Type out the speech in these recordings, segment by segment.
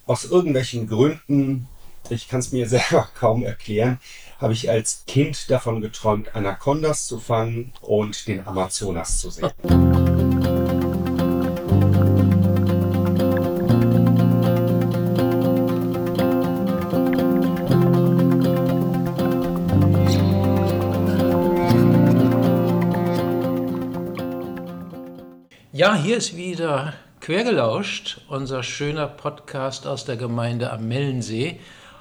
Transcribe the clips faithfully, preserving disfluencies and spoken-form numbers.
Aus irgendwelchen Gründen, ich kann es mir selber kaum erklären, habe ich als Kind davon geträumt, Anacondas zu fangen und den Amazonas zu sehen. Ja, hier ist wieder Quergelauscht, unser schöner Podcast aus der Gemeinde am Mellensee.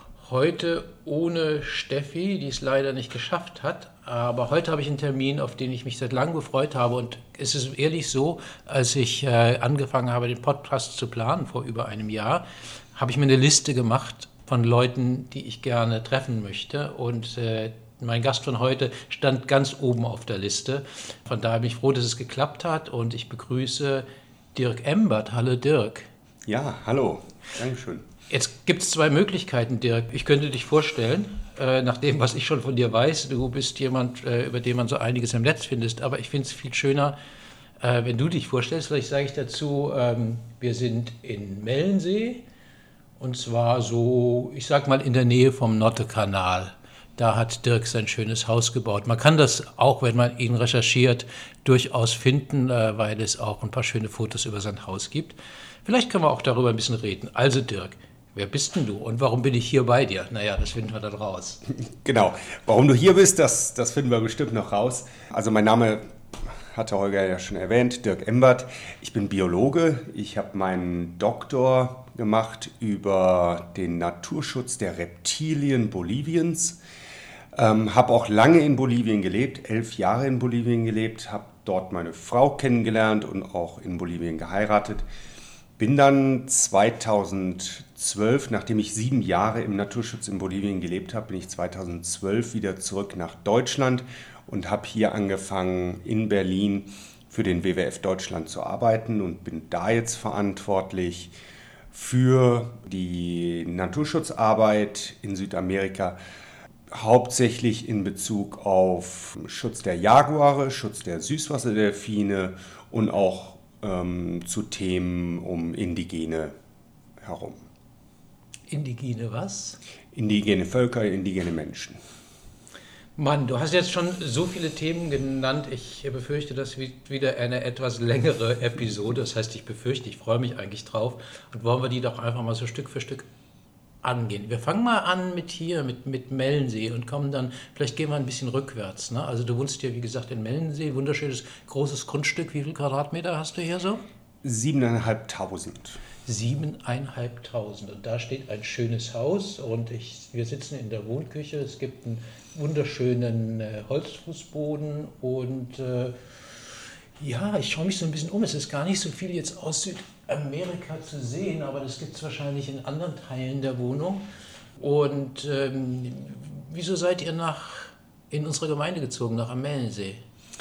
Heute ohne Steffi, die es leider nicht geschafft hat. Aber heute habe ich einen Termin, auf den ich mich seit langem gefreut habe. Und es ist ehrlich so, als ich äh, angefangen habe, den Podcast zu planen vor über einem Jahr, habe ich mir eine Liste gemacht von Leuten, die ich gerne treffen möchte. Und äh, mein Gast von heute stand ganz oben auf der Liste. Von daher bin ich froh, dass es geklappt hat. Und ich begrüße Dirk Embert. Hallo Dirk. Ja, hallo. Dankeschön. Jetzt gibt es zwei Möglichkeiten, Dirk. Ich könnte dich vorstellen, äh, nach dem, was ich schon von dir weiß. Du bist jemand, äh, über den man so einiges im Netz findest. Aber ich finde es viel schöner, äh, wenn du dich vorstellst. Vielleicht sage ich dazu, ähm, wir sind in Mellensee. Und zwar so, ich sag mal, in der Nähe vom Nottekanal. Da hat Dirk sein schönes Haus gebaut. Man kann das auch, wenn man ihn recherchiert, durchaus finden, weil es auch ein paar schöne Fotos über sein Haus gibt. Vielleicht können wir auch darüber ein bisschen reden. Also Dirk, wer bist denn du und warum bin ich hier bei dir? Naja, das finden wir dann raus. Genau, warum du hier bist, das, das finden wir bestimmt noch raus. Also mein Name hatte Holger ja schon erwähnt, Dirk Embert. Ich bin Biologe. Ich habe meinen Doktor gemacht über den Naturschutz der Reptilien Boliviens. Ähm, habe auch lange in Bolivien gelebt, elf Jahre in Bolivien gelebt, habe dort meine Frau kennengelernt und auch in Bolivien geheiratet. Bin dann zweitausendzwölf, nachdem ich sieben Jahre im Naturschutz in Bolivien gelebt habe, bin ich zweitausendzwölf wieder zurück nach Deutschland und habe hier angefangen in Berlin für den W W F Deutschland zu arbeiten und bin da jetzt verantwortlich für die Naturschutzarbeit in Südamerika. Hauptsächlich in Bezug auf Schutz der Jaguare, Schutz der Süßwasserdelfine und auch ähm, zu Themen um Indigene herum. Indigene was? Indigene Völker, indigene Menschen. Mann, du hast jetzt schon so viele Themen genannt. Ich befürchte, das wird wieder eine etwas längere Episode. Das heißt, ich befürchte, ich freue mich eigentlich drauf. Und wollen wir die doch einfach mal so Stück für Stück angehen. Wir fangen mal an mit hier, mit, mit Mellensee und kommen dann, vielleicht gehen wir ein bisschen rückwärts. Ne? Also du wohnst hier, wie gesagt, in Mellensee, wunderschönes, großes Grundstück. Wie viel Quadratmeter hast du hier so? Siebeneinhalbtausend. Siebeneinhalbtausend. Und da steht ein schönes Haus und ich, wir sitzen in der Wohnküche. Es gibt einen wunderschönen äh, Holzfußboden und äh, ja, ich schaue mich so ein bisschen um. Es ist gar nicht so viel jetzt aus Südamerika zu sehen, aber das gibt es wahrscheinlich in anderen Teilen der Wohnung. Und ähm, wieso seid ihr nach, in unsere Gemeinde gezogen, nach am Mellensee?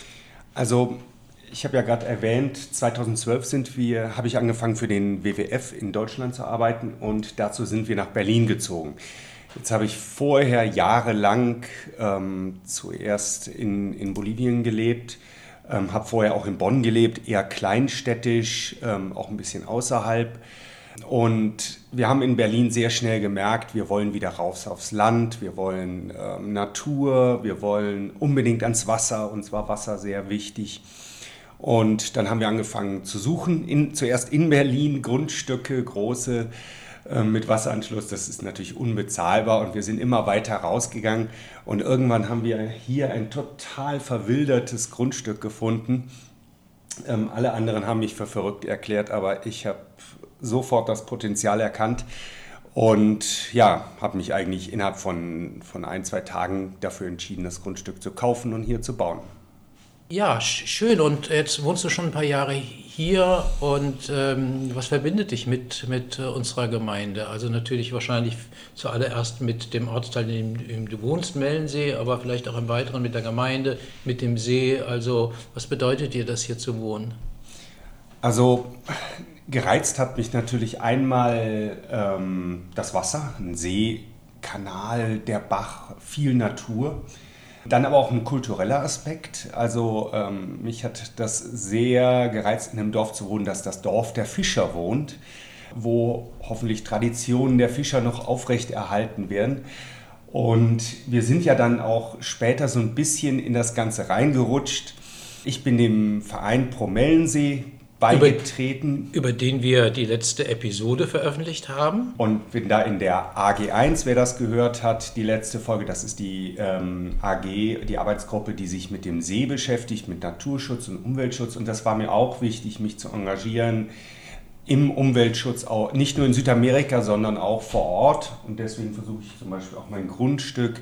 Also ich habe ja gerade erwähnt, zweitausendzwölf sind wir, habe ich angefangen für den W W F in Deutschland zu arbeiten und dazu sind wir nach Berlin gezogen. Jetzt habe ich vorher jahrelang ähm, zuerst in, in Bolivien gelebt, ähm, habe vorher auch in Bonn gelebt, eher kleinstädtisch, ähm, auch ein bisschen außerhalb. Und wir haben in Berlin sehr schnell gemerkt, wir wollen wieder raus aufs Land, wir wollen ähm, Natur, wir wollen unbedingt ans Wasser, uns war Wasser sehr wichtig. Und dann haben wir angefangen zu suchen, in, zuerst in Berlin Grundstücke, große äh, mit Wasseranschluss. Das ist natürlich unbezahlbar und wir sind immer weiter rausgegangen. Und irgendwann haben wir hier ein total verwildertes Grundstück gefunden. Ähm, alle anderen haben mich für verrückt erklärt, aber ich habe sofort das Potenzial erkannt und ja, habe mich eigentlich innerhalb von, von ein, zwei Tagen dafür entschieden, das Grundstück zu kaufen und hier zu bauen. Ja, schön. Und jetzt wohnst du schon ein paar Jahre hier und ähm, was verbindet dich mit, mit unserer Gemeinde? Also natürlich wahrscheinlich zuallererst mit dem Ortsteil, in dem du wohnst, Mellensee, aber vielleicht auch im Weiteren mit der Gemeinde, mit dem See. Also was bedeutet dir das hier zu wohnen? Also gereizt hat mich natürlich einmal ähm, das Wasser, ein See, Kanal, der Bach, viel Natur. Dann aber auch ein kultureller Aspekt. Also ähm, mich hat das sehr gereizt, in einem Dorf zu wohnen, dass das Dorf der Fischer wohnt. wo hoffentlich Traditionen der Fischer noch aufrechterhalten werden. Und wir sind ja dann auch später so ein bisschen in das Ganze reingerutscht. Ich bin dem Verein Promellensee beigetreten. Über, über den wir die letzte Episode veröffentlicht haben. Und bin da in der A G eins, wer das gehört hat, die letzte Folge, das ist die ähm, A G, die Arbeitsgruppe, die sich mit dem See beschäftigt, mit Naturschutz und Umweltschutz. Und das war mir auch wichtig, mich zu engagieren im Umweltschutz, auch nicht nur in Südamerika, sondern auch vor Ort. Und deswegen versuche ich zum Beispiel auch mein Grundstück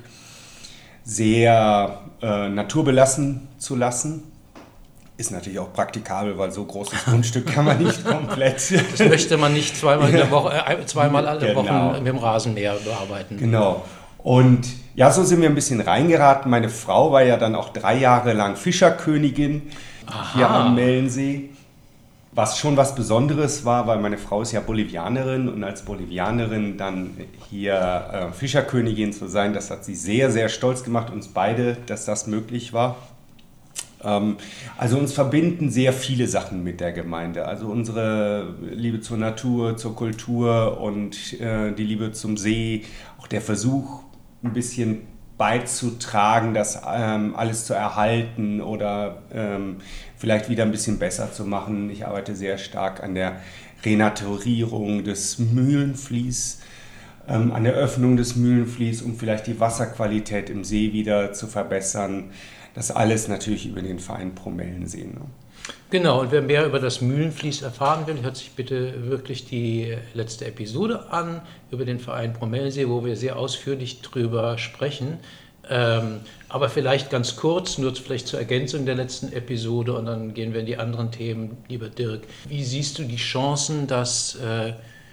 sehr äh, naturbelassen zu lassen. Ist natürlich auch praktikabel, weil so großes Grundstück kann man nicht komplett. Das möchte man nicht zweimal in der Woche, äh, zweimal alle genau. Wochen mit dem Rasenmäher bearbeiten. Genau. Und ja, so sind wir ein bisschen reingeraten. Meine Frau war ja dann auch drei Jahre lang Fischerkönigin Aha. hier am Mellensee. Was schon was Besonderes war, weil meine Frau ist ja Bolivianerin und als Bolivianerin dann hier äh, Fischerkönigin zu sein, das hat sie sehr, sehr stolz gemacht, uns beide, dass das möglich war. Also uns verbinden sehr viele Sachen mit der Gemeinde. Also unsere Liebe zur Natur, zur Kultur und äh, die Liebe zum See, auch der Versuch, ein bisschen beizutragen, das ähm, alles zu erhalten oder ähm, vielleicht wieder ein bisschen besser zu machen. Ich arbeite sehr stark an der Renaturierung des Mühlenflies, ähm, an der Öffnung des Mühlenflies, um vielleicht die Wasserqualität im See wieder zu verbessern. Das alles natürlich über den Verein Promellensee. Ne? Genau, und wer mehr über das Mühlenflies erfahren will, hört sich bitte wirklich die letzte Episode an über den Verein Promellensee, wo wir sehr ausführlich drüber sprechen. Ähm, aber vielleicht ganz kurz, nur vielleicht zur Ergänzung der letzten Episode und dann gehen wir in die anderen Themen. Lieber Dirk, wie siehst du die Chancen, dass, äh,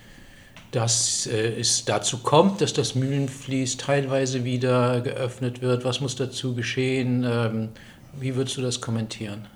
dass äh, es dazu kommt, dass das Mühlenflies teilweise wieder geöffnet wird? Was muss dazu geschehen? Ähm, wie würdest du das kommentieren?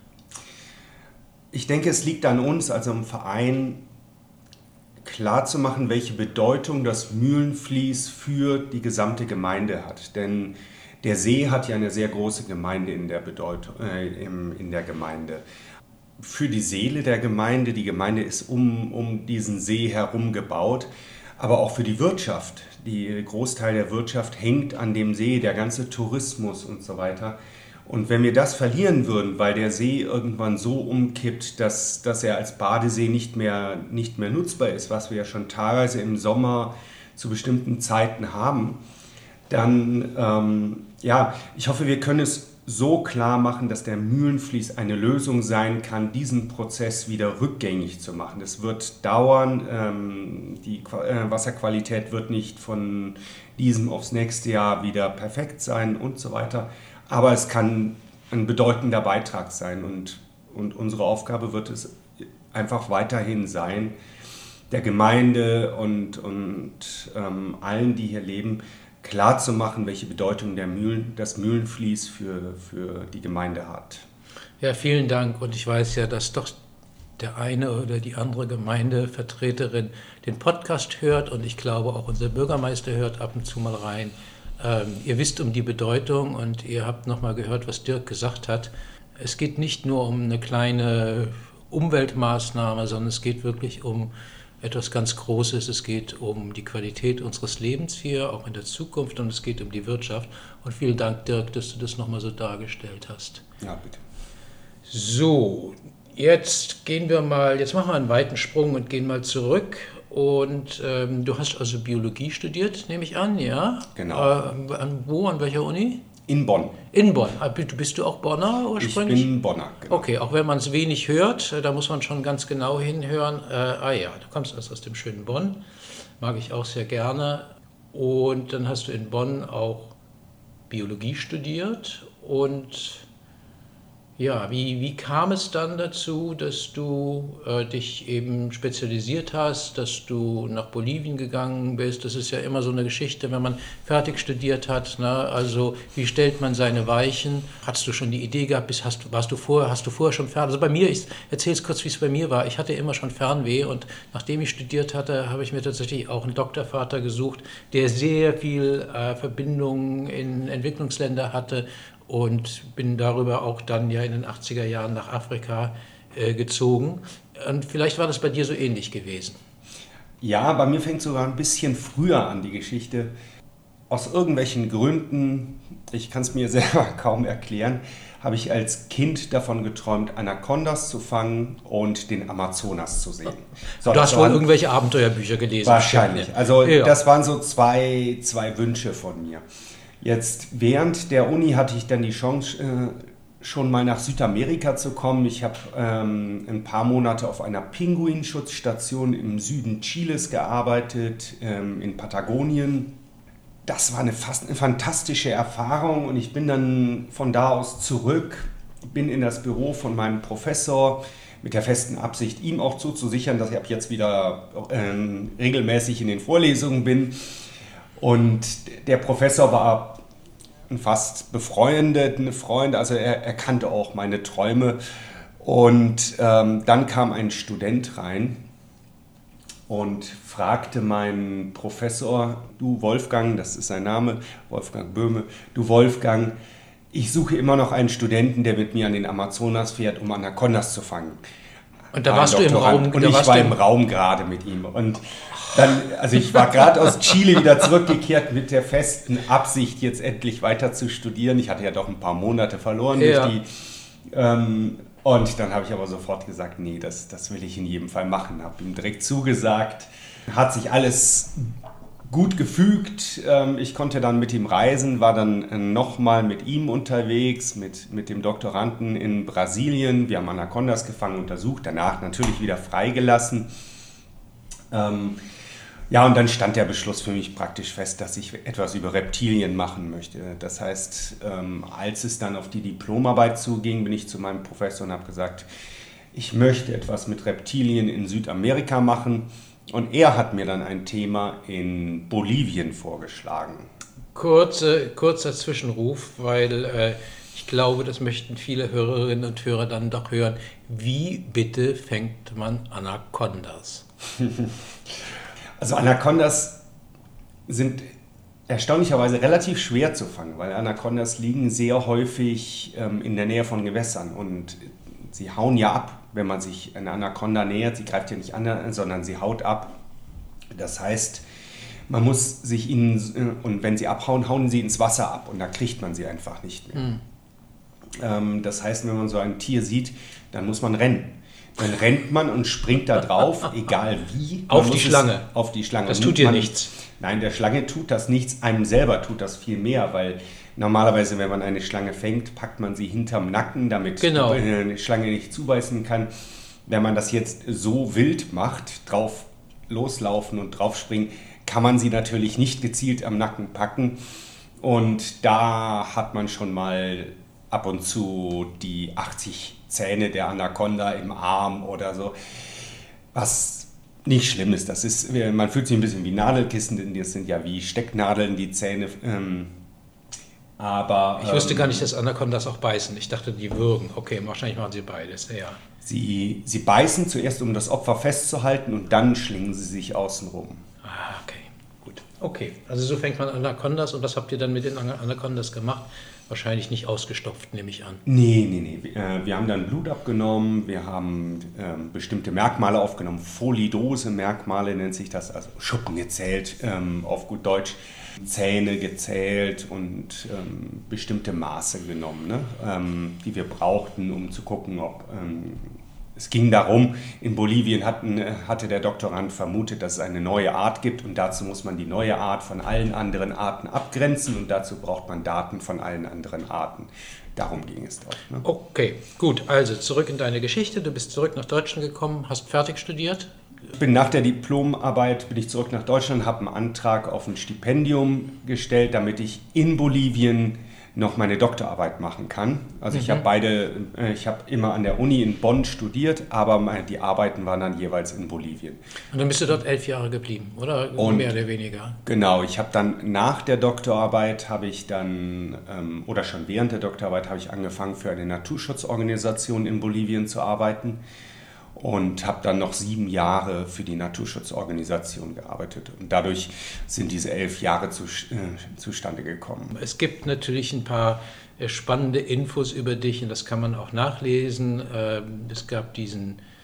Ich denke, es liegt an uns, also im Verein, klarzumachen, welche Bedeutung das Mühlenflies für die gesamte Gemeinde hat. Denn der See hat ja eine sehr große Gemeinde in der Bedeutung, äh, im, in der Gemeinde. Für die Seele der Gemeinde, die Gemeinde ist um, um diesen See herum gebaut, aber auch für die Wirtschaft. Der Großteil der Wirtschaft hängt an dem See, der ganze Tourismus und so weiter. Und wenn wir das verlieren würden, weil der See irgendwann so umkippt, dass, dass er als Badesee nicht mehr, nicht mehr nutzbar ist, was wir ja schon teilweise im Sommer zu bestimmten Zeiten haben, dann, ähm, ja, ich hoffe, wir können es so klar machen, dass der Mühlenflies eine Lösung sein kann, diesen Prozess wieder rückgängig zu machen. Es wird dauern, ähm, die äh, Wasserqualität wird nicht von diesem aufs nächste Jahr wieder perfekt sein und so weiter. Aber es kann ein bedeutender Beitrag sein und, und unsere Aufgabe wird es einfach weiterhin sein, der Gemeinde und, und ähm, allen, die hier leben, klarzumachen, welche Bedeutung der Mühlen, das Mühlenflies für, für die Gemeinde hat. Ja, vielen Dank. Und ich weiß ja, dass doch der eine oder die andere Gemeindevertreterin den Podcast hört und ich glaube auch unser Bürgermeister hört ab und zu mal rein. Ähm, ihr wisst um die Bedeutung und ihr habt nochmal gehört, was Dirk gesagt hat. Es geht nicht nur um eine kleine Umweltmaßnahme, sondern es geht wirklich um etwas ganz Großes. Es geht um die Qualität unseres Lebens hier, auch in der Zukunft, und es geht um die Wirtschaft. Und vielen Dank, Dirk, dass du das nochmal so dargestellt hast. Ja, bitte. So, jetzt gehen wir mal, jetzt machen wir einen weiten Sprung und gehen mal zurück. Und ähm, du hast also Biologie studiert, nehme ich an, ja? Genau. Äh, an wo, an welcher Uni? In Bonn. In Bonn. Bist du auch Bonner ursprünglich? Ich bin Bonner, genau. Okay, auch wenn man es wenig hört, da muss man schon ganz genau hinhören. Äh, ah ja, du kommst also aus dem schönen Bonn, mag ich auch sehr gerne. Und dann hast du in Bonn auch Biologie studiert und ja, wie, wie kam es dann dazu, dass du äh, dich eben spezialisiert hast, dass du nach Bolivien gegangen bist? Das ist ja immer so eine Geschichte, wenn man fertig studiert hat. Ne? Also wie stellt man seine Weichen? Hattest du schon die Idee gehabt, bist, hast, warst du vorher, hast du vorher schon Fernweh? Also bei mir, ich erzähle es kurz, wie es bei mir war. Ich hatte immer schon Fernweh und nachdem ich studiert hatte, habe ich mir tatsächlich auch einen Doktorvater gesucht, der sehr viel äh, Verbindungen in Entwicklungsländer hatte. Und bin darüber auch dann ja in den achtziger Jahren nach Afrika äh, gezogen. Und vielleicht war das bei dir so ähnlich gewesen. Ja, bei mir fängt sogar ein bisschen früher an, die Geschichte. Aus irgendwelchen Gründen, ich kann es mir selber kaum erklären, habe ich als Kind davon geträumt, Anacondas zu fangen und den Amazonas zu sehen. So, du hast wohl irgendwelche Abenteuerbücher gelesen. Wahrscheinlich. Also ja. Das waren so zwei, zwei Wünsche von mir. Jetzt während der Uni hatte ich dann die Chance, äh, schon mal nach Südamerika zu kommen. Ich habe ähm, ein paar Monate auf einer Pinguinschutzstation im Süden Chiles gearbeitet, ähm, in Patagonien. Das war eine, fast eine fantastische Erfahrung und ich bin dann von da aus zurück, bin in das Büro von meinem Professor mit der festen Absicht, ihm auch zuzusichern, dass ich ab jetzt wieder ähm, regelmäßig in den Vorlesungen bin. Und der Professor war ein fast befreundeter Freund, also er, er kannte auch meine Träume. Und ähm, dann kam ein Student rein und fragte meinen Professor, du Wolfgang, das ist sein Name, Wolfgang Böhme, du Wolfgang, ich suche immer noch einen Studenten, der mit mir an den Amazonas fährt, um Anacondas zu fangen. Und da warst du im Raum? Und ich war im Raum gerade mit ihm. Und dann, also ich war gerade aus Chile wieder zurückgekehrt mit der festen Absicht, jetzt endlich weiter zu studieren. Ich hatte ja doch ein paar Monate verloren ja. durch die... Ähm, Und dann habe ich aber sofort gesagt, nee, das, das will ich in jedem Fall machen. Habe ihm direkt zugesagt. Hat sich alles gut gefügt. Ich konnte dann mit ihm reisen, war dann nochmal mit ihm unterwegs, mit, mit dem Doktoranden in Brasilien. Wir haben Anacondas gefangen, untersucht, danach natürlich wieder freigelassen. Ja, und dann stand der Beschluss für mich praktisch fest, dass ich etwas über Reptilien machen möchte. Das heißt, ähm, als es dann auf die Diplomarbeit zuging, bin ich zu meinem Professor und habe gesagt, ich möchte etwas mit Reptilien in Südamerika machen. Und er hat mir dann ein Thema in Bolivien vorgeschlagen. Kurze, kurzer Zwischenruf, weil äh, ich glaube, das möchten viele Hörerinnen und Hörer dann doch hören. Wie bitte fängt man Anacondas? Also Anacondas sind erstaunlicherweise relativ schwer zu fangen, weil Anacondas liegen sehr häufig ähm, in der Nähe von Gewässern und sie hauen ja ab, wenn man sich einer Anaconda nähert. Sie greift ja nicht an, sondern sie haut ab. Das heißt, man muss sich ihnen, und wenn sie abhauen, hauen sie ins Wasser ab und da kriegt man sie einfach nicht mehr. Mhm. Ähm, das heißt, wenn man so ein Tier sieht, dann muss man rennen. Dann rennt man und springt da drauf, egal wie. Man auf die Schlange. Auf die Schlange. Das tut dir nichts. Nein, der Schlange tut das nichts. Einem selber tut das viel mehr, weil normalerweise, wenn man eine Schlange fängt, packt man sie hinterm Nacken, damit genau. eine Schlange nicht zubeißen kann. Wenn man das jetzt so wild macht, drauf loslaufen und draufspringen, kann man sie natürlich nicht gezielt am Nacken packen. Und da hat man schon mal ab und zu die achtzig Zähne der Anaconda im Arm oder so, was nicht schlimm ist. Das ist, man fühlt sich ein bisschen wie Nadelkissen, denn das sind ja wie Stecknadeln, die Zähne. Ähm, aber ich wusste ähm, gar nicht, dass Anacondas auch beißen. Ich dachte, die würgen. Okay, wahrscheinlich machen sie beides. Ja. Sie, sie beißen zuerst, um das Opfer festzuhalten, und dann schlingen sie sich außenrum. Ah, okay, gut. Okay, also so fängt man Anacondas. Und was habt ihr dann mit den Anacondas gemacht? Wahrscheinlich nicht ausgestopft, nehme ich an. Nee, nee, nee. Wir haben dann Blut abgenommen, wir haben ähm, bestimmte Merkmale aufgenommen, Folidose-Merkmale nennt sich das, also Schuppen gezählt, ähm, auf gut Deutsch, Zähne gezählt und ähm, bestimmte Maße genommen, ne? ähm, die wir brauchten, um zu gucken, ob... Ähm, Es ging darum, in Bolivien hatten, hatte der Doktorand vermutet, dass es eine neue Art gibt und dazu muss man die neue Art von allen anderen Arten abgrenzen und dazu braucht man Daten von allen anderen Arten. Darum ging es doch. Ne? Okay, gut. Also zurück in deine Geschichte. Du bist zurück nach Deutschland gekommen, hast fertig studiert. Ich bin nach der Diplomarbeit bin ich zurück nach Deutschland, habe einen Antrag auf ein Stipendium gestellt, damit ich in Bolivien noch meine Doktorarbeit machen kann. Also mhm. ich habe beide, ich habe immer an der Uni in Bonn studiert, aber die Arbeiten waren dann jeweils in Bolivien. Und dann bist du dort elf Jahre geblieben, oder? Und mehr oder weniger? Genau, ich habe dann nach der Doktorarbeit habe ich dann, ähm, oder schon während der Doktorarbeit habe ich angefangen, für eine Naturschutzorganisation in Bolivien zu arbeiten. Und habe dann noch sieben Jahre für die Naturschutzorganisation gearbeitet. Und dadurch sind diese elf Jahre zu, äh, zustande gekommen. Es gibt natürlich ein paar spannende Infos über dich und das kann man auch nachlesen. Es gab diesen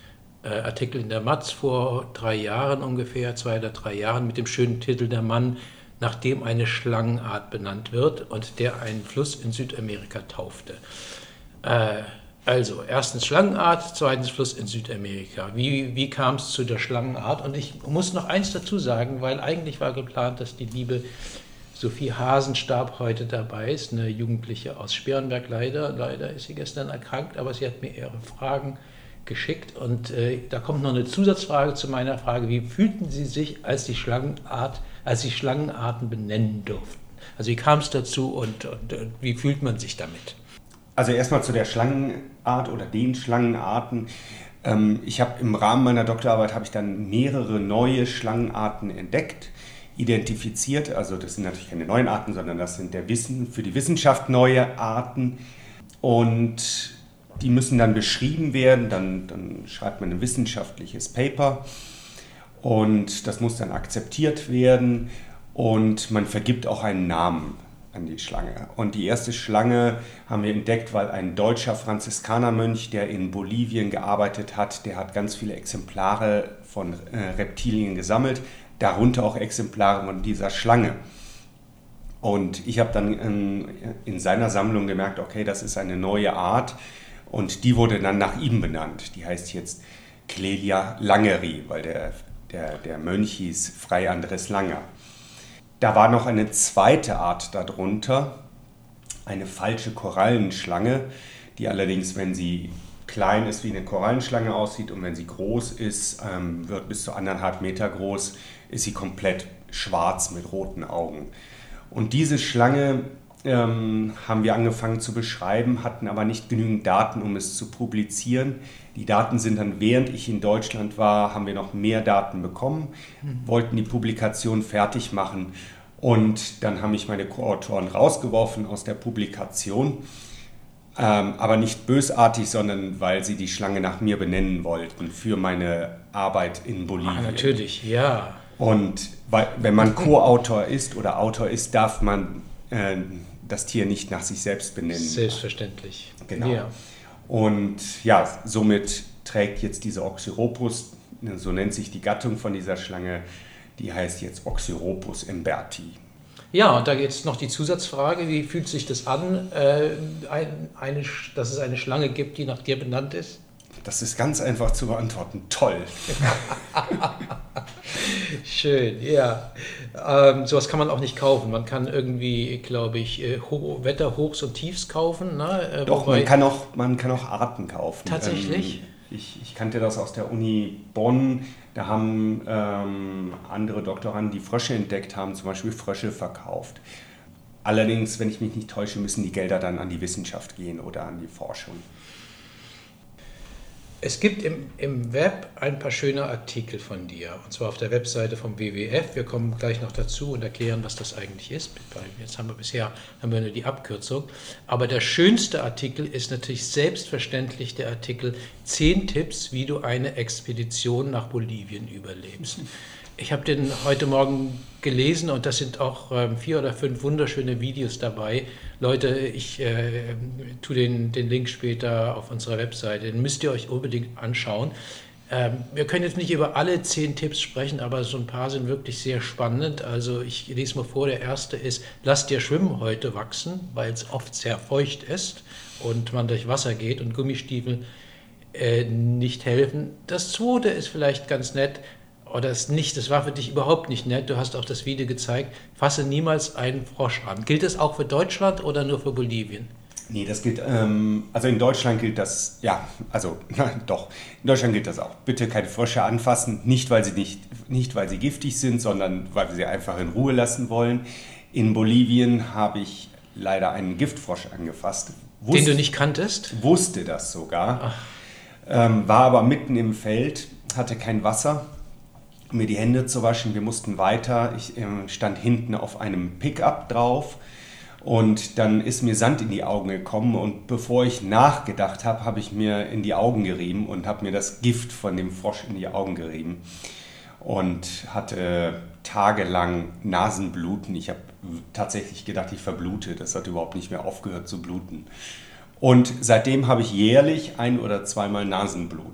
äh, Artikel in der Matz vor drei Jahren ungefähr, zwei oder drei Jahren, mit dem schönen Titel Der Mann, nach dem eine Schlangenart benannt wird und der einen Fluss in Südamerika taufte. Äh, also, erstens Schlangenart, zweitens Fluss in Südamerika. Wie, wie kam es zu der Schlangenart? Und ich muss noch eins dazu sagen, weil eigentlich war geplant, dass die liebe Sophie Hasenstab heute dabei ist, eine Jugendliche aus Sperenberg. Leider, leider ist sie gestern erkrankt, aber sie hat mir ihre Fragen geschickt. Und äh, da kommt noch eine Zusatzfrage zu meiner Frage. Wie fühlten Sie sich, als die Schlangenart, als Sie Schlangenarten benennen durften? Also wie kam es dazu und, und, und wie fühlt man sich damit? Also erstmal zu der Schlangenart oder den Schlangenarten. Ähm, ich habe im Rahmen meiner Doktorarbeit habe ich dann mehrere neue Schlangenarten entdeckt, identifiziert. Also das sind natürlich keine neuen Arten, sondern das sind der Wissen, für die Wissenschaft neue Arten. Und die müssen dann beschrieben werden. Dann, dann schreibt man ein wissenschaftliches Paper und das muss dann akzeptiert werden und man vergibt auch einen Namen an die Schlange. Und die erste Schlange haben wir entdeckt, weil ein deutscher Franziskanermönch, der in Bolivien gearbeitet hat, der hat ganz viele Exemplare von äh, Reptilien gesammelt, darunter auch Exemplare von dieser Schlange. Und ich habe dann in, in seiner Sammlung gemerkt, okay, das ist eine neue Art und die wurde dann nach ihm benannt. Die heißt jetzt Clelia langeri, weil der, der, der Mönch hieß Fray Andres Langer. Da war noch eine zweite Art darunter, eine falsche Korallenschlange, die allerdings, wenn sie klein ist, wie eine Korallenschlange aussieht und wenn sie groß ist, ähm, wird bis zu anderthalb Meter groß, ist sie komplett schwarz mit roten Augen. Und diese Schlange ähm, haben wir angefangen zu beschreiben, hatten aber nicht genügend Daten, um es zu publizieren. Die Daten sind dann, während ich in Deutschland war, haben wir noch mehr Daten bekommen, mhm. wollten die Publikation fertig machen und dann haben mich meine Co-Autoren rausgeworfen aus der Publikation, ähm, aber nicht bösartig, sondern weil sie die Schlange nach mir benennen wollten für meine Arbeit in Bolivien. Ah, natürlich, ja. Und weil, wenn man Co-Autor ist oder Autor ist, darf man äh, das Tier nicht nach sich selbst benennen. Selbstverständlich. Genau. Ja. Und ja, somit trägt jetzt diese Oxyropus, so nennt sich die Gattung von dieser Schlange, die heißt jetzt Oxyropus emberti. Ja, und da jetzt noch die Zusatzfrage, wie fühlt sich das an, äh, ein, eine, dass es eine Schlange gibt, die nach dir benannt ist? Das ist ganz einfach zu beantworten. Toll. Schön, ja. Ähm, sowas kann man auch nicht kaufen. Man kann irgendwie, glaube ich, Ho- Wetterhochs und Tiefs kaufen. Ne? Äh, Doch, wobei- man kann, auch, man kann auch Arten kaufen. Tatsächlich? Ähm, ich, ich kannte das aus der Uni Bonn. Da haben ähm, andere Doktoranden, die Frösche entdeckt haben, zum Beispiel Frösche verkauft. Allerdings, wenn ich mich nicht täusche, müssen die Gelder dann an die Wissenschaft gehen oder an die Forschung. Es gibt im, im Web ein paar schöne Artikel von dir, und zwar auf der Webseite vom W W F. Wir kommen gleich noch dazu und erklären, was das eigentlich ist. Jetzt haben wir bisher haben wir nur die Abkürzung. Aber der schönste Artikel ist natürlich selbstverständlich der Artikel zehn Tipps, wie du eine Expedition nach Bolivien überlebst. Ich habe den heute Morgen gelesen und das sind auch ähm, vier oder fünf wunderschöne Videos dabei. Leute, ich äh, tue den, den Link später auf unserer Webseite, den müsst ihr euch unbedingt anschauen. Ähm, wir können jetzt nicht über alle zehn Tipps sprechen, aber so ein paar sind wirklich sehr spannend. Also ich lese mal vor, der erste ist, lass dir Schwimmhäute wachsen, weil es oft sehr feucht ist und man durch Wasser geht und Gummistiefel äh, nicht helfen. Das zweite ist vielleicht ganz nett, oder ist nicht, das war für dich überhaupt nicht nett, du hast auch das Video gezeigt, fasse niemals einen Frosch an. Gilt das auch für Deutschland oder nur für Bolivien? Nee, das gilt, ähm, also in Deutschland gilt das, ja, also doch, in Deutschland gilt das auch. Bitte keine Frösche anfassen, nicht weil sie, nicht, nicht, weil sie giftig sind, sondern weil wir sie einfach in Ruhe lassen wollen. In Bolivien habe ich leider einen Giftfrosch angefasst. Wusste, Den du nicht kanntest? Wusste das sogar, ähm, war aber mitten im Feld, hatte kein Wasser, um mir die Hände zu waschen. Wir mussten weiter, ich äh, stand hinten auf einem Pickup drauf. Und dann ist mir Sand in die Augen gekommen und bevor ich nachgedacht habe, habe ich mir in die Augen gerieben und habe mir das Gift von dem Frosch in die Augen gerieben und hatte tagelang Nasenbluten. Ich habe tatsächlich gedacht, ich verblute. Das hat überhaupt nicht mehr aufgehört zu bluten. Und seitdem habe ich jährlich ein- oder zweimal Nasenbluten.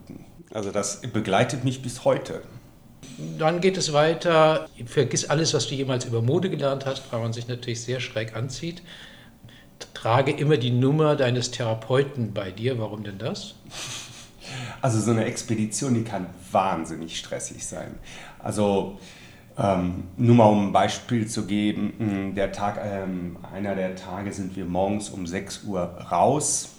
Also das begleitet mich bis heute. Dann geht es weiter. Vergiss alles, was du jemals über Mode gelernt hast, weil man sich natürlich sehr schräg anzieht. Trage immer die Nummer deines Therapeuten bei dir. Warum denn das? Also so eine Expedition, die kann wahnsinnig stressig sein. Also ähm, nur mal um ein Beispiel zu geben, der Tag, ähm, einer der Tage sind wir morgens um sechs Uhr raus.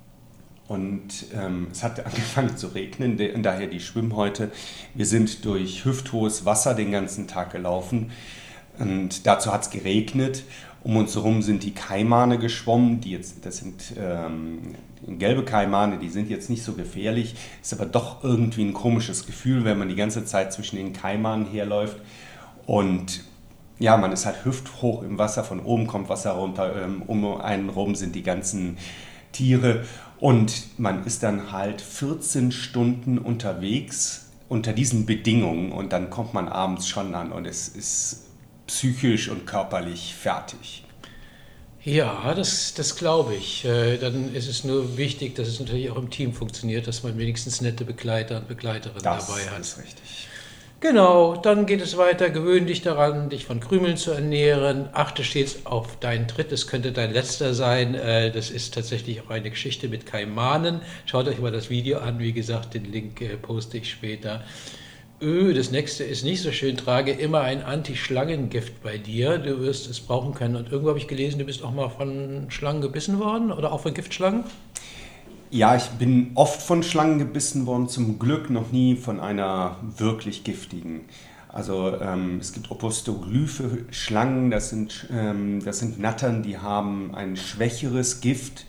Und ähm, es hat angefangen zu regnen, de- daher die Schwimmhäute. Wir sind durch hüfthohes Wasser den ganzen Tag gelaufen und dazu hat es geregnet. Um uns herum sind die Kaimane geschwommen, die jetzt, das sind ähm, gelbe Kaimane, die sind jetzt nicht so gefährlich, ist aber doch irgendwie ein komisches Gefühl, wenn man die ganze Zeit zwischen den Kaimanen herläuft. Und ja, man ist halt hüfthoch im Wasser, von oben kommt Wasser runter, ähm, um einen rum sind die ganzen Tiere. Und man ist dann halt vierzehn Stunden unterwegs unter diesen Bedingungen und dann kommt man abends schon an und es ist psychisch und körperlich fertig. Ja, das, das glaube ich. Äh, Dann ist es nur wichtig, dass es natürlich auch im Team funktioniert, dass man wenigstens nette Begleiter und Begleiterinnen Das dabei hat. ist richtig. Genau, dann geht es weiter. Gewöhn dich daran, dich von Krümeln zu ernähren. Achte stets auf deinen Tritt. Es könnte dein letzter sein. Äh, Das ist tatsächlich auch eine Geschichte mit Kaimanen. Schaut euch mal das Video an. Wie gesagt, den Link äh, poste ich später. Ö, das nächste ist nicht so schön. Trage immer ein Anti-Schlangengift bei dir. Du wirst es brauchen können. Und irgendwo habe ich gelesen, du bist auch mal von Schlangen gebissen worden oder auch von Giftschlangen? Ja, ich bin oft von Schlangen gebissen worden, zum Glück noch nie von einer wirklich giftigen. Also ähm, es gibt Opistoglyphe-Schlangen, das sind, ähm, das sind Nattern, die haben ein schwächeres Gift.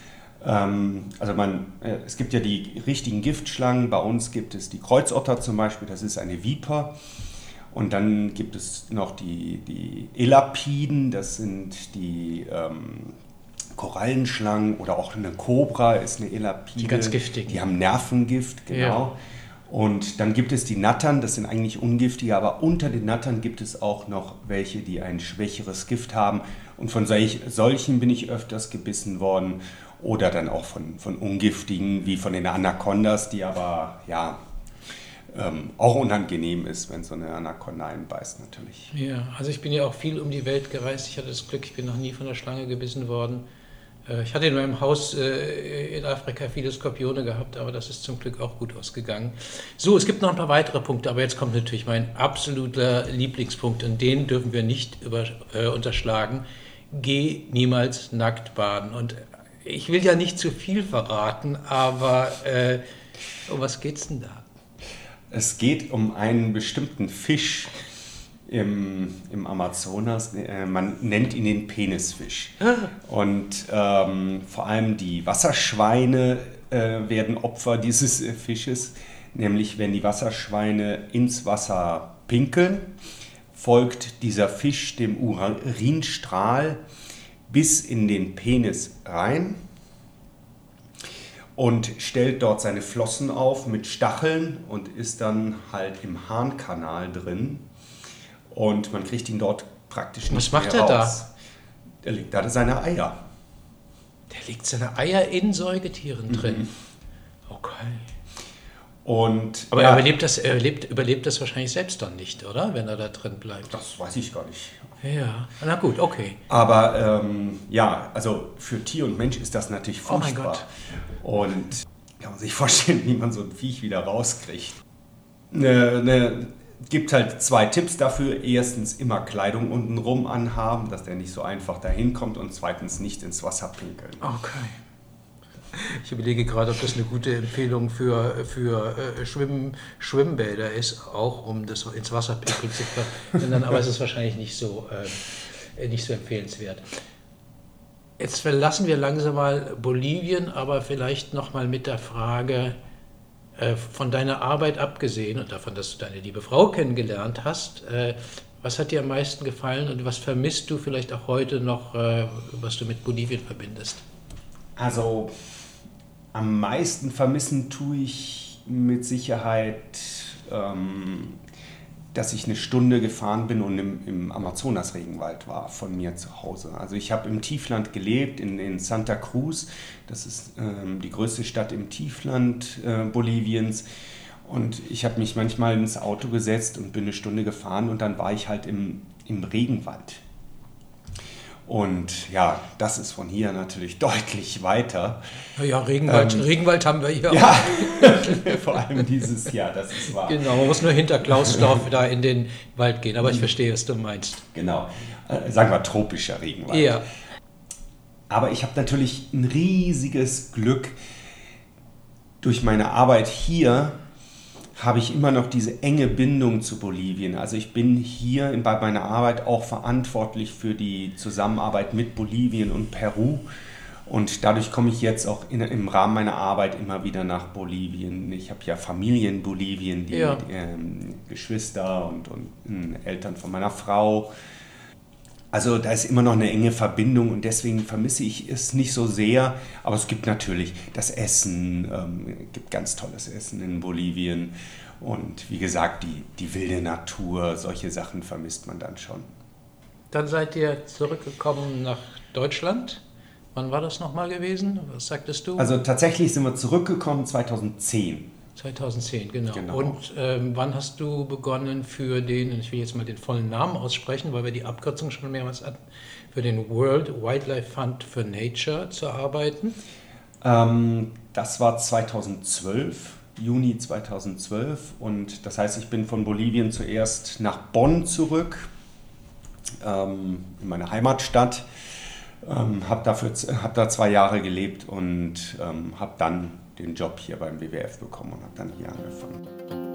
Ähm, also man, äh, es gibt ja die richtigen Giftschlangen, bei uns gibt es die Kreuzotter zum Beispiel, das ist eine Viper. Und dann gibt es noch die, die Elapiden, das sind die ähm, Korallenschlangen oder auch eine Kobra ist eine Elapide. Die ganz giftigen. Die haben Nervengift, genau. Ja. Und dann gibt es die Nattern, das sind eigentlich ungiftige, aber unter den Nattern gibt es auch noch welche, die ein schwächeres Gift haben. Und von solch, solchen bin ich öfters gebissen worden. Oder dann auch von, von ungiftigen, wie von den Anacondas, die aber ja ähm, auch unangenehm ist, wenn so eine Anaconda einbeißt natürlich. Ja, also ich bin ja auch viel um die Welt gereist. Ich hatte das Glück, ich bin noch nie von der Schlange gebissen worden. Äh, Ich hatte in meinem Haus äh, in Afrika viele Skorpione gehabt, aber das ist zum Glück auch gut ausgegangen. So, es gibt noch ein paar weitere Punkte, aber jetzt kommt natürlich mein absoluter Lieblingspunkt und den dürfen wir nicht über, äh, unterschlagen. Geh niemals nackt baden. Und ich will ja nicht zu viel verraten, aber äh, um was geht's denn da? Es geht um einen bestimmten Fisch im, im Amazonas. Äh, Man nennt ihn den Penisfisch. Und ähm, vor allem die Wasserschweine äh, werden Opfer dieses äh, Fisches. Nämlich wenn die Wasserschweine ins Wasser pinkeln, folgt dieser Fisch dem Urinstrahl bis in den Penis rein und stellt dort seine Flossen auf mit Stacheln und ist dann halt im Harnkanal drin. Und man kriegt ihn dort praktisch nicht Was macht mehr er raus. Da? Er legt da seine Eier. Der legt seine Eier in Säugetieren drin. Okay. Und, Aber ja, er überlebt das, er lebt, überlebt das wahrscheinlich selbst dann nicht, oder? Wenn er da drin bleibt. das weiß ich gar nicht. Ja, na gut, okay. Aber ähm, ja, also für Tier und Mensch ist das natürlich Oh mein furchtbar. Gott. Und kann man sich vorstellen, wie man so ein Viech wieder rauskriegt. Ne, ne, gibt halt zwei Tipps dafür. Erstens immer Kleidung untenrum anhaben, dass der nicht so einfach dahin kommt. Und zweitens nicht ins Wasser pinkeln. Okay. Ich überlege gerade, ob das eine gute Empfehlung für, für äh, Schwimmen, Schwimmbäder ist, auch um das ins Wasser pinkeln zu verhindern, aber es ist wahrscheinlich nicht so, äh, nicht so empfehlenswert. Jetzt verlassen wir langsam mal Bolivien, aber vielleicht nochmal mit der Frage, äh, von deiner Arbeit abgesehen und davon, dass du deine liebe Frau kennengelernt hast, äh, was hat dir am meisten gefallen und was vermisst du vielleicht auch heute noch, äh, was du mit Bolivien verbindest? Also am meisten vermissen tue ich mit Sicherheit ähm, dass ich eine Stunde gefahren bin und im, im Amazonas-Regenwald war von mir zu Hause. Also ich habe im Tiefland gelebt, in, in Santa Cruz. Das ist ähm, die größte Stadt im Tiefland äh, Boliviens. Und ich habe mich manchmal ins Auto gesetzt und bin eine Stunde gefahren und dann war ich halt im, im Regenwald. Und ja, das ist von hier natürlich deutlich weiter. Ja, Regenwald, ähm, Regenwald haben wir hier ja, auch. Vor allem dieses Jahr, das ist wahr. Genau, man muss nur hinter Klausdorf da in den Wald gehen, aber ich verstehe, was du meinst. Genau, äh, sagen wir tropischer Regenwald. Ja. Aber ich habe natürlich ein riesiges Glück. Durch meine Arbeit hier habe ich immer noch diese enge Bindung zu Bolivien. Also ich bin hier in, bei meiner Arbeit auch verantwortlich für die Zusammenarbeit mit Bolivien und Peru. Und dadurch komme ich jetzt auch in, im Rahmen meiner Arbeit immer wieder nach Bolivien. Ich habe ja Familie in Bolivien, die, ja. die ähm, Geschwister und, und äh, Eltern von meiner Frau. Also da ist immer noch eine enge Verbindung und deswegen vermisse ich es nicht so sehr. Aber es gibt natürlich das Essen, ähm, es gibt ganz tolles Essen in Bolivien. Und wie gesagt, die, die wilde Natur, solche Sachen vermisst man dann schon. Dann seid ihr zurückgekommen nach Deutschland. Wann war das nochmal gewesen? Was sagtest du? Also tatsächlich sind wir zurückgekommen zweitauszehn. zweitauszehn, genau. genau. Und ähm, wann hast du begonnen für den, ich will jetzt mal den vollen Namen aussprechen, weil wir die Abkürzung schon mehrmals hatten, für den World Wildlife Fund for Nature zu arbeiten? Ähm, das war zweitausendzwölf, Juni zweitausendzwölf. Und das heißt, ich bin von Bolivien zuerst nach Bonn zurück, ähm, in meine Heimatstadt. Ähm, habe hab da zwei Jahre gelebt und ähm, habe dann den Job hier beim W W F bekommen und habe dann hier angefangen.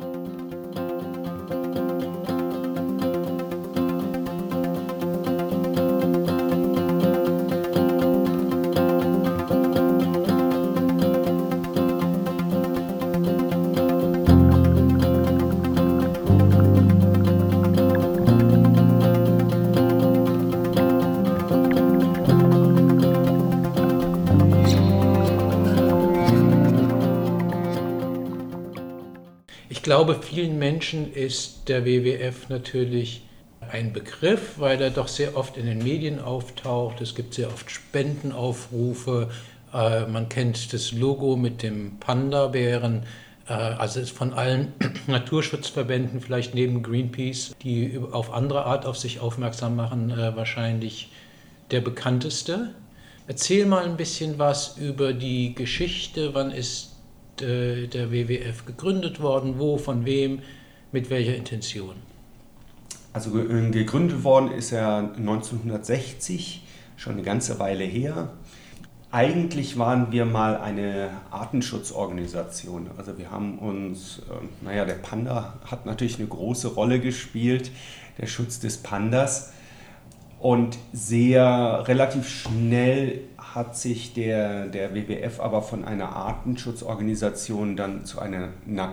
Ich glaube, vielen Menschen ist der W W F natürlich ein Begriff, weil er doch sehr oft in den Medien auftaucht. Es gibt sehr oft Spendenaufrufe. Äh, man kennt das Logo mit dem Panda-Bären. Äh, also ist von allen Naturschutzverbänden, vielleicht neben Greenpeace, die auf andere Art auf sich aufmerksam machen, äh, wahrscheinlich der bekannteste. Erzähl mal ein bisschen was über die Geschichte. Wann ist der W W F gegründet worden, wo, von wem, mit welcher Intention? Also gegründet worden ist er neunzehnhundertsechzig, schon eine ganze Weile her. Eigentlich waren wir mal eine Artenschutzorganisation. Also wir haben uns, äh, naja, der Panda hat natürlich eine große Rolle gespielt, der Schutz des Pandas. Und sehr relativ schnell hat sich der, der W W F aber von einer Artenschutzorganisation dann zu einer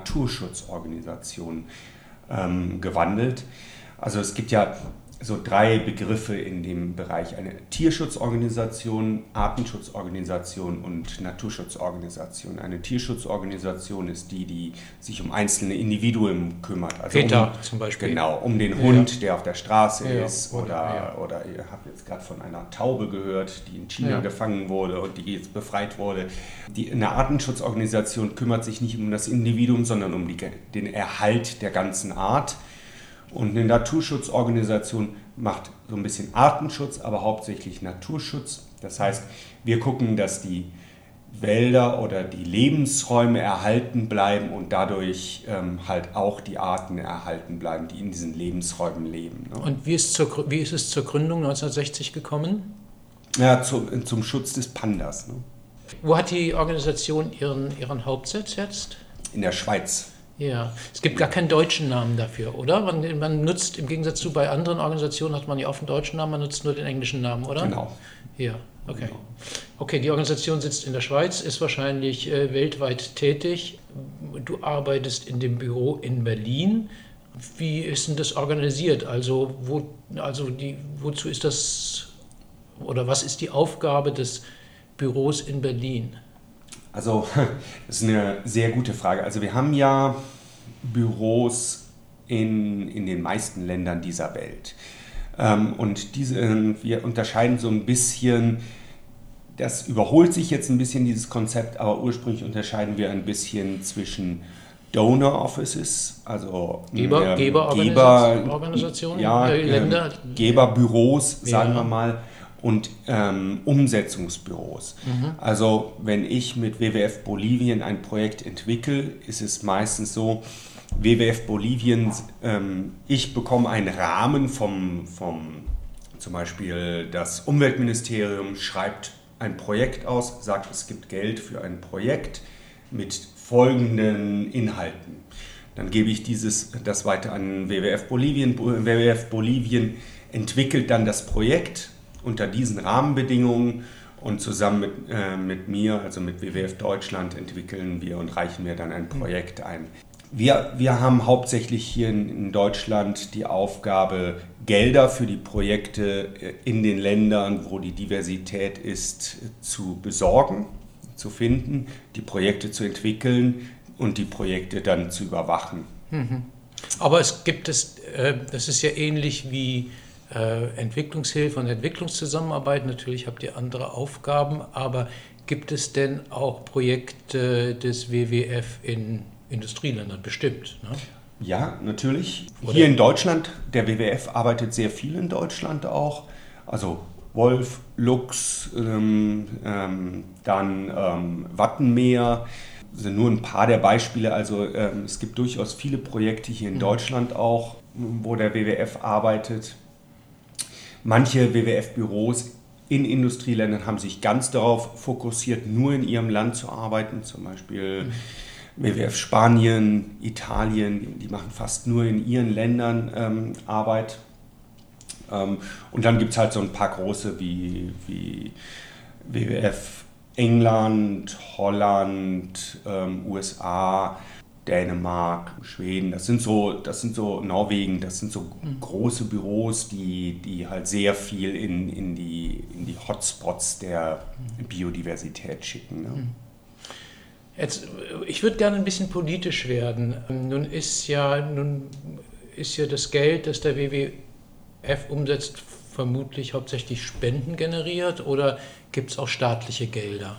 Naturschutzorganisation ähm, gewandelt. Also es gibt ja so drei Begriffe in dem Bereich: eine Tierschutzorganisation, Artenschutzorganisation und Naturschutzorganisation. Eine Tierschutzorganisation ist die, die sich um einzelne Individuen kümmert. Also PETA um, zum Beispiel. Genau, um den Hund, ja. der auf der Straße ja, ist. oder, Oder, ja. oder ihr habt jetzt gerade von einer Taube gehört, die in China ja. gefangen wurde und die jetzt befreit wurde. Die, eine Artenschutzorganisation kümmert sich nicht um das Individuum, sondern um die, den Erhalt der ganzen Art. Und eine Naturschutzorganisation macht so ein bisschen Artenschutz, aber hauptsächlich Naturschutz. Das heißt, wir gucken, dass die Wälder oder die Lebensräume erhalten bleiben und dadurch ähm, halt auch die Arten erhalten bleiben, die in diesen Lebensräumen leben. Ne? Und wie ist, zur, wie ist es zur Gründung neunzehnhundertsechzig gekommen? Ja, zu, zum Schutz des Pandas. Ne? Wo hat die Organisation ihren, ihren Hauptsitz jetzt? In der Schweiz. Ja, es gibt gar keinen deutschen Namen dafür, oder? Man, man nutzt, im Gegensatz zu bei anderen Organisationen, hat man ja oft einen deutschen Namen, man nutzt nur den englischen Namen, oder? Genau. Ja, okay. Genau. Okay, die Organisation sitzt in der Schweiz, ist wahrscheinlich äh, weltweit tätig. Du arbeitest in dem Büro in Berlin. Wie ist denn das organisiert? Also, wo, also die, wozu ist das, oder was ist die Aufgabe des Büros in Berlin? Also, das ist eine sehr gute Frage. Also wir haben ja Büros in, in den meisten Ländern dieser Welt. Ähm, und diese, wir unterscheiden so ein bisschen, das überholt sich jetzt ein bisschen, dieses Konzept, aber ursprünglich unterscheiden wir ein bisschen zwischen Donor Offices, also Geber, äh, Geberorganisationen, ja, äh, Länder, Geberbüros, ja. sagen wir mal, und ähm, Umsetzungsbüros. Mhm. Also wenn ich mit W W F Bolivien ein Projekt entwickle, ist es meistens so, W W F Bolivien, ähm, ich bekomme einen Rahmen vom, vom, zum Beispiel das Umweltministerium schreibt ein Projekt aus, sagt, es gibt Geld für ein Projekt mit folgenden Inhalten. Dann gebe ich dieses, das weiter an W W F Bolivien. W W F Bolivien entwickelt dann das Projekt unter diesen Rahmenbedingungen und zusammen mit, äh, mit mir, also mit W W F Deutschland, entwickeln wir und reichen wir dann ein Projekt ein. Wir, wir haben hauptsächlich hier in, in Deutschland die Aufgabe, Gelder für die Projekte in den Ländern, wo die Diversität ist, zu besorgen, zu finden, die Projekte zu entwickeln und die Projekte dann zu überwachen. Mhm. Aber es gibt es, äh, das ist ja ähnlich wie äh, Entwicklungshilfe und Entwicklungszusammenarbeit. Natürlich habt ihr andere Aufgaben, aber gibt es denn auch Projekte des W W F in Industrieländern? Bestimmt, ne? Ja, natürlich. Oder? Hier in Deutschland, der W W F arbeitet sehr viel in Deutschland auch. Also Wolf, Lux, ähm, ähm, dann ähm, Wattenmeer sind nur ein paar der Beispiele. Also ähm, es gibt durchaus viele Projekte hier in mhm. Deutschland auch, wo der W W F arbeitet. Manche W W F-Büros in Industrieländern haben sich ganz darauf fokussiert, nur in ihrem Land zu arbeiten. Zum Beispiel mhm. W W F Spanien, Italien, die machen fast nur in ihren Ländern ähm, Arbeit. Ähm, und dann gibt es halt so ein paar große wie, wie W W F England, Holland, ähm, U S A, Dänemark, Schweden. Das sind so, das sind so Norwegen, das sind so mhm. große Büros, die, die halt sehr viel in, in, die, in die Hotspots der Biodiversität schicken. Ne? Mhm. Jetzt, ich würde gerne ein bisschen politisch werden. Nun ist ja, nun ist ja das Geld, das der W W F umsetzt, vermutlich hauptsächlich Spenden generiert, oder gibt es auch staatliche Gelder?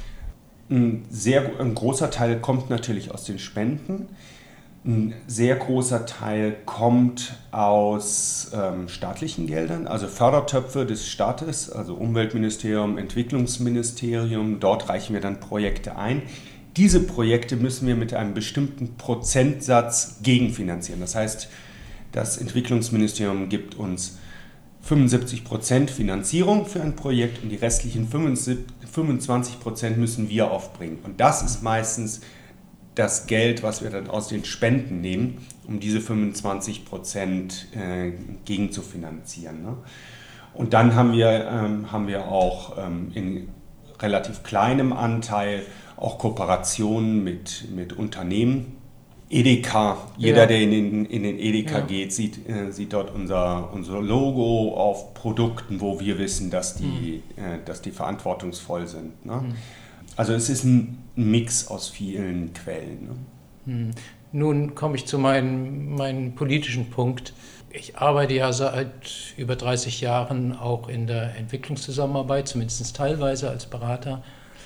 Ein sehr ein großer Teil kommt natürlich aus den Spenden. Ein sehr großer Teil kommt aus ähm, staatlichen Geldern, also Fördertöpfe des Staates, also Umweltministerium, Entwicklungsministerium. Dort reichen wir dann Projekte ein. Diese Projekte müssen wir mit einem bestimmten Prozentsatz gegenfinanzieren. Das heißt, das Entwicklungsministerium gibt uns fünfundsiebzig Prozent Finanzierung für ein Projekt und die restlichen fünfundzwanzig Prozent müssen wir aufbringen. Und das ist meistens das Geld, was wir dann aus den Spenden nehmen, um diese fünfundzwanzig Prozent äh, gegenzufinanzieren. Ne? Und dann haben wir, ähm, haben wir auch ähm, in relativ kleinem Anteil auch Kooperationen mit, mit Unternehmen. Edeka, jeder, ja. der in den, in den Edeka ja. geht, sieht, äh, sieht dort unser, unser Logo auf Produkten, wo wir wissen, dass die, mhm. äh, dass die verantwortungsvoll sind. Ne? Mhm. Also es ist ein Mix aus vielen Quellen. Ne? Mhm. Nun komme ich zu meinem, meinem politischen Punkt. Ich arbeite ja seit über dreißig Jahren auch in der Entwicklungszusammenarbeit, zumindest teilweise als Berater.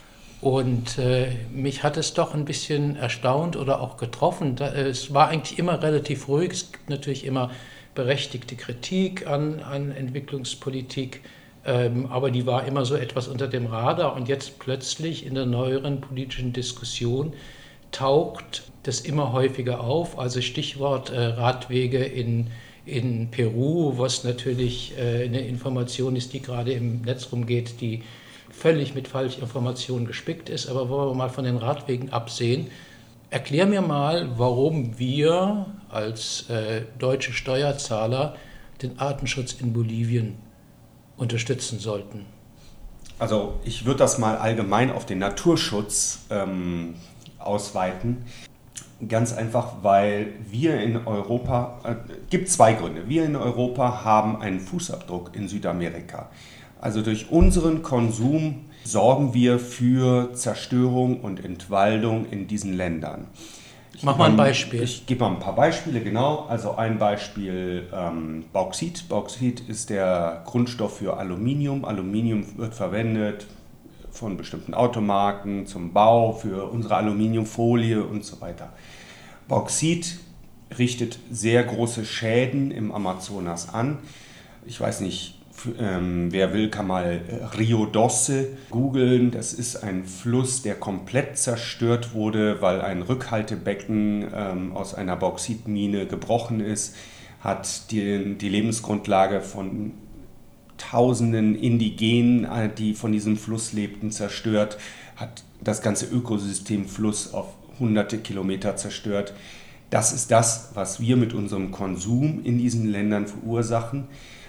Und äh, mich hat es doch ein bisschen erstaunt oder auch getroffen. Da, äh, es war eigentlich immer relativ ruhig. Es gibt natürlich immer berechtigte Kritik an, an Entwicklungspolitik, ähm, aber die war immer so etwas unter dem Radar. Und jetzt plötzlich in der neueren politischen Diskussion taucht das immer häufiger auf. Also Stichwort äh, Radwege in, in Peru, was natürlich äh, eine Information ist, die gerade im Netz rumgeht, die völlig mit Falschinformationen gespickt ist, aber wollen wir mal von den Radwegen absehen. Erklär mir mal, warum wir als äh, deutsche Steuerzahler den Artenschutz in Bolivien unterstützen sollten. Also ich würde das mal allgemein auf den Naturschutz ähm, ausweiten. Ganz einfach, weil wir in Europa, es äh, gibt zwei Gründe. Wir in Europa haben einen Fußabdruck in Südamerika. Also durch unseren Konsum sorgen wir für Zerstörung und Entwaldung in diesen Ländern. Ich Mach mal ein Beispiel. Ich gebe mal ein paar Beispiele, genau. Also ein Beispiel ähm, Bauxit. Bauxit ist der Grundstoff für Aluminium. Aluminium wird verwendet von bestimmten Automarken zum Bau, für unsere Aluminiumfolie und so weiter. Bauxit richtet sehr große Schäden im Amazonas an. Ich weiß nicht, für, ähm, wer will, kann mal Rio Doce googeln. Das ist ein Fluss, der komplett zerstört wurde, weil ein Rückhaltebecken ähm, aus einer Bauxitmine gebrochen ist, hat die, die Lebensgrundlage von Tausenden Indigenen, die von diesem Fluss lebten, zerstört, hat das ganze Ökosystem Fluss auf hunderte Kilometer zerstört. Das ist das, was wir mit unserem Konsum in diesen Ländern verursachen.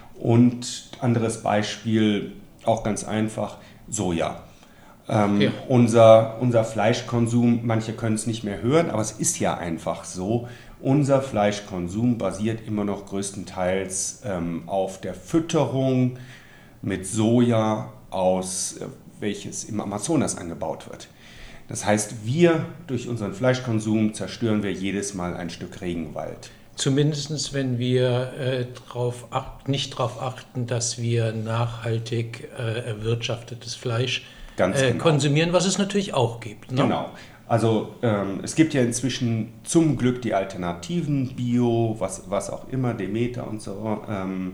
Und anderes Beispiel, auch ganz einfach, Soja. Ähm, okay. unser, unser Fleischkonsum, manche können es nicht mehr hören, aber es ist ja einfach so, unser Fleischkonsum basiert immer noch größtenteils ähm, auf der Fütterung mit Soja, aus, äh, welches im Amazonas angebaut wird. Das heißt, wir durch unseren Fleischkonsum zerstören wir jedes Mal ein Stück Regenwald. Zumindest wenn wir äh, drauf acht, nicht darauf achten, dass wir nachhaltig äh, erwirtschaftetes Fleisch Ganz äh, genau. konsumieren, was es natürlich auch gibt. Ne? Genau. Also ähm, es gibt ja inzwischen zum Glück die Alternativen, Bio, was, was auch immer, Demeter und so. Ähm,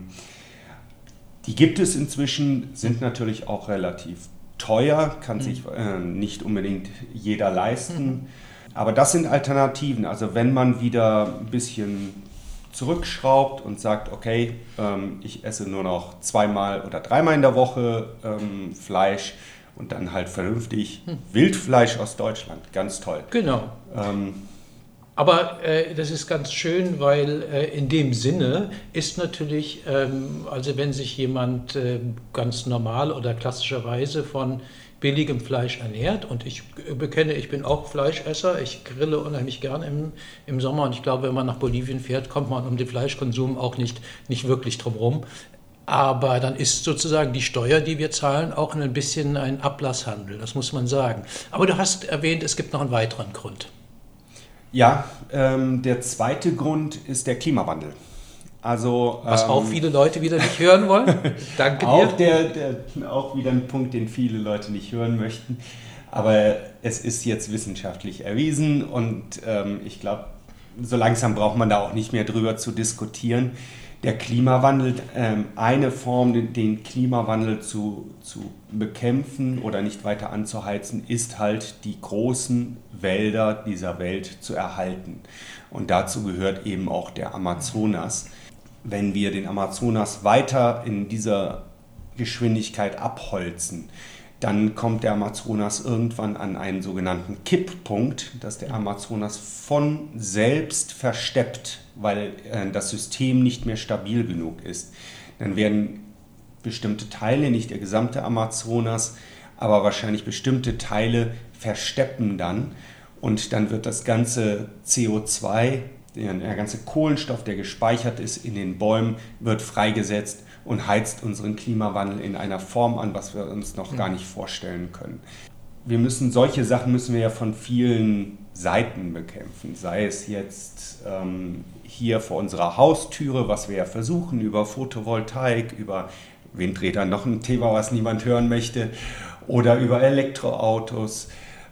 die gibt es inzwischen, sind natürlich auch relativ teuer, kann mhm. sich äh, nicht unbedingt jeder leisten. Mhm. Aber das sind Alternativen. Also wenn man wieder ein bisschen zurückschraubt und sagt, okay, ähm, ich esse nur noch zweimal oder dreimal in der Woche ähm, Fleisch, und dann halt vernünftig hm. Wildfleisch aus Deutschland. Ganz toll. Genau. Ähm, Aber äh, das ist ganz schön, weil äh, in dem Sinne ist natürlich, ähm, also wenn sich jemand äh, ganz normal oder klassischerweise von billigem Fleisch ernährt, und ich bekenne, ich bin auch Fleischesser, ich grille unheimlich gern im, im Sommer, und ich glaube, wenn man nach Bolivien fährt, kommt man um den Fleischkonsum auch nicht, nicht wirklich drum rum. Aber dann ist sozusagen die Steuer, die wir zahlen, auch ein bisschen ein Ablasshandel, das muss man sagen. Aber du hast erwähnt, es gibt noch einen weiteren Grund. Ja, ähm, der zweite Grund ist der Klimawandel. Also, Was ähm, auch viele Leute wieder nicht hören wollen. Danke dir. Auch, der, der, auch wieder ein Punkt, den viele Leute nicht hören möchten. Aber es ist jetzt wissenschaftlich erwiesen, und ähm, ich glaube, so langsam braucht man da auch nicht mehr drüber zu diskutieren. Der Klimawandel, ähm, eine Form, den, den Klimawandel zu, zu bekämpfen oder nicht weiter anzuheizen, ist halt, die großen Wälder dieser Welt zu erhalten. Und dazu gehört eben auch der Amazonas. Wenn wir den Amazonas weiter in dieser Geschwindigkeit abholzen, dann kommt der Amazonas irgendwann an einen sogenannten Kipppunkt, dass der Amazonas von selbst versteppt, weil äh, das System nicht mehr stabil genug ist. Dann werden bestimmte Teile, nicht der gesamte Amazonas, aber wahrscheinlich bestimmte Teile versteppen dann, und dann wird das ganze C O zwei, der, der ganze Kohlenstoff, der gespeichert ist in den Bäumen, wird freigesetzt und heizt unseren Klimawandel in einer Form an, was wir uns noch gar nicht vorstellen können. Wir müssen, solche Sachen müssen wir ja von vielen Seiten bekämpfen, sei es jetzt ähm, hier vor unserer Haustüre, was wir ja versuchen, über Photovoltaik, über Windräder, noch ein Thema, was niemand hören möchte, oder über Elektroautos,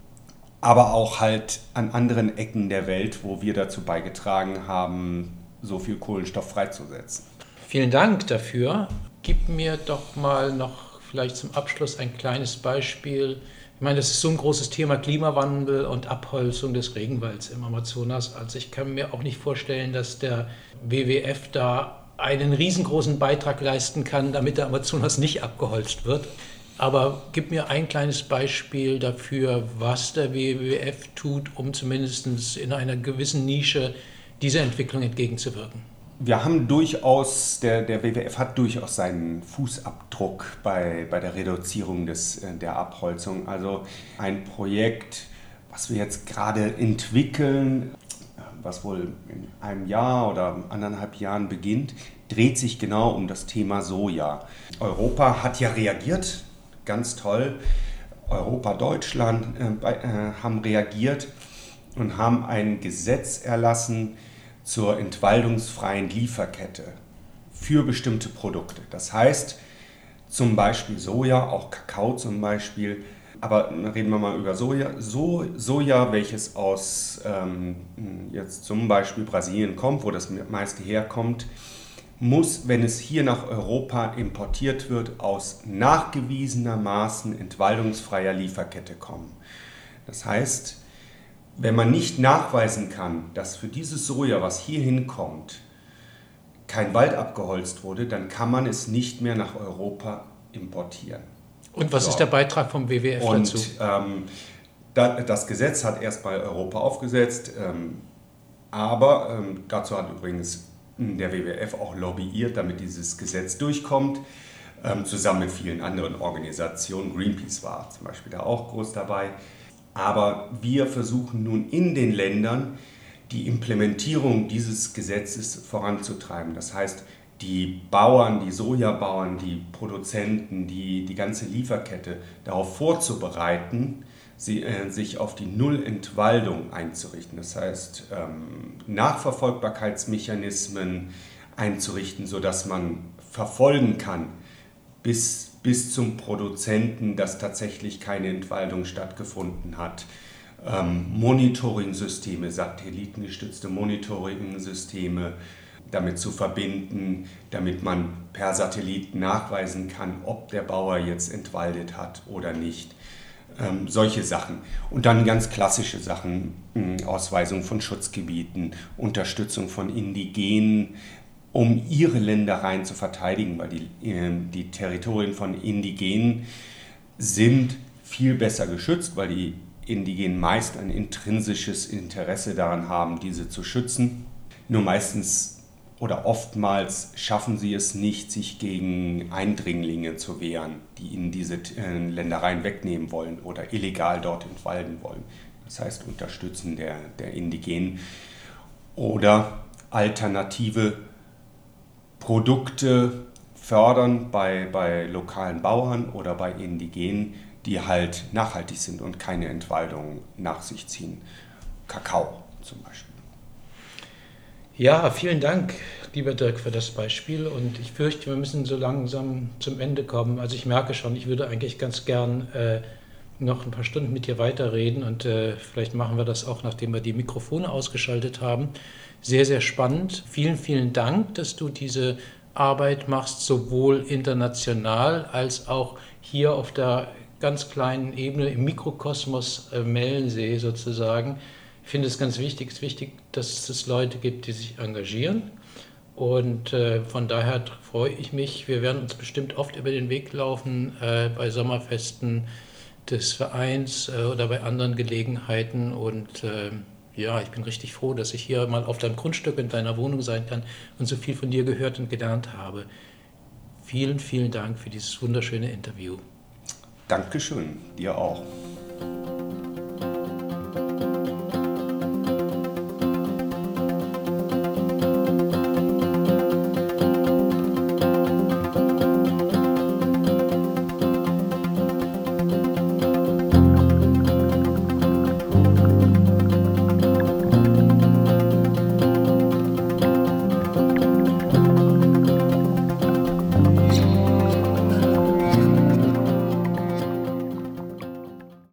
aber auch halt an anderen Ecken der Welt, wo wir dazu beigetragen haben, so viel Kohlenstoff freizusetzen. Vielen Dank dafür. Gib mir doch mal noch vielleicht zum Abschluss ein kleines Beispiel. Ich meine, das ist so ein großes Thema, Klimawandel und Abholzung des Regenwalds im Amazonas. Also ich kann mir auch nicht vorstellen, dass der W W F da einen riesengroßen Beitrag leisten kann, damit der Amazonas nicht abgeholzt wird. Aber gib mir ein kleines Beispiel dafür, was der W W F tut, um zumindest in einer gewissen Nische dieser Entwicklung entgegenzuwirken. Wir haben durchaus, der, der W W F hat durchaus seinen Fußabdruck bei, bei der Reduzierung des, der Abholzung. Also ein Projekt, was wir jetzt gerade entwickeln, was wohl in einem Jahr oder anderthalb Jahren beginnt, dreht sich genau um das Thema Soja. Europa hat ja reagiert, ganz toll. Europa, Deutschland äh, äh, haben reagiert. und haben ein Gesetz erlassen zur entwaldungsfreien Lieferkette für bestimmte Produkte. Das heißt, zum Beispiel Soja, auch Kakao zum Beispiel, aber reden wir mal über Soja. So, Soja, welches aus ähm, jetzt zum Beispiel Brasilien kommt, wo das meiste herkommt, muss, wenn es hier nach Europa importiert wird, aus nachgewiesenermaßen entwaldungsfreier Lieferkette kommen. Das heißt, wenn man nicht nachweisen kann, dass für dieses Soja, was hier hinkommt, kein Wald abgeholzt wurde, dann kann man es nicht mehr nach Europa importieren. Und was so. ist der Beitrag vom W W F Und, dazu? Ähm, da, das Gesetz hat erstmal Europa aufgesetzt, ähm, aber ähm, dazu hat übrigens der W W F auch lobbyiert, damit dieses Gesetz durchkommt, ähm, zusammen mit vielen anderen Organisationen. Greenpeace war zum Beispiel da auch groß dabei. Aber wir versuchen nun in den Ländern die Implementierung dieses Gesetzes voranzutreiben. Das heißt, die Bauern, die Sojabauern, die Produzenten, die, die ganze Lieferkette darauf vorzubereiten, sie, äh, sich auf die Nullentwaldung einzurichten. Das heißt, ähm, Nachverfolgbarkeitsmechanismen einzurichten, sodass man verfolgen kann bis, bis zum Produzenten, dass tatsächlich keine Entwaldung stattgefunden hat. Ähm, Monitoring-Systeme, satellitengestützte Monitoring-Systeme, damit zu verbinden, damit man per Satellit nachweisen kann, ob der Bauer jetzt entwaldet hat oder nicht. Ähm, solche Sachen. Und dann ganz klassische Sachen, mh, Ausweisung von Schutzgebieten, Unterstützung von Indigenen, um ihre Ländereien zu verteidigen, weil die, äh, die Territorien von Indigenen sind viel besser geschützt, weil die Indigenen meist ein intrinsisches Interesse daran haben, diese zu schützen. Nur meistens oder oftmals schaffen sie es nicht, sich gegen Eindringlinge zu wehren, die ihnen diese äh, Ländereien wegnehmen wollen oder illegal dort entwalden wollen. Das heißt, Unterstützen der, der Indigenen oder alternative Produkte fördern bei, bei lokalen Bauern oder bei Indigenen, die halt nachhaltig sind und keine Entwaldung nach sich ziehen. Kakao zum Beispiel. Ja, vielen Dank, lieber Dirk, für das Beispiel. Und ich fürchte, wir müssen so langsam zum Ende kommen. Also ich merke schon, ich würde eigentlich ganz gern äh, noch ein paar Stunden mit dir weiterreden. Und äh, vielleicht machen wir das auch, nachdem wir die Mikrofone ausgeschaltet haben. Sehr, sehr spannend. Vielen, vielen Dank, dass du diese Arbeit machst, sowohl international als auch hier auf der ganz kleinen Ebene im Mikrokosmos äh, Mellensee sozusagen. Ich finde es ganz wichtig, es ist wichtig, dass es Leute gibt, die sich engagieren. Und äh, von daher freue ich mich. Wir werden uns bestimmt oft über den Weg laufen äh, bei Sommerfesten des Vereins äh, oder bei anderen Gelegenheiten. Und äh, ja, ich bin richtig froh, dass ich hier mal auf deinem Grundstück in deiner Wohnung sein kann und so viel von dir gehört und gelernt habe. Vielen, vielen Dank für dieses wunderschöne Interview. Dankeschön, dir auch.